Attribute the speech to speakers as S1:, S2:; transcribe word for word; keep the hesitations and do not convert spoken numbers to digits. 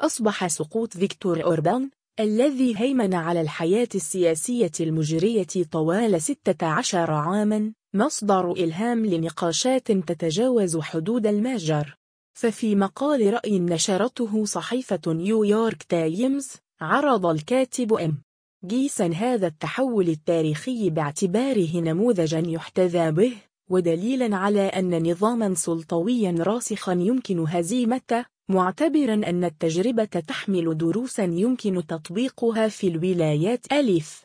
S1: أصبح سقوط فيكتور أوربان الذي هيمن على الحياة السياسية المجرية طوال ستة عشر عاماً مصدر إلهام لنقاشات تتجاوز حدود الماجر. ففي مقال رأي نشرته صحيفة نيويورك تايمز، عرض الكاتب إم جيسن هذا التحول التاريخي باعتباره نموذجاً يحتذى به ودليلاً على أن نظاماً سلطوياً راسخاً يمكن هزيمته، معتبراً أن التجربة تحمل دروساً يمكن تطبيقها في الولايات. ألف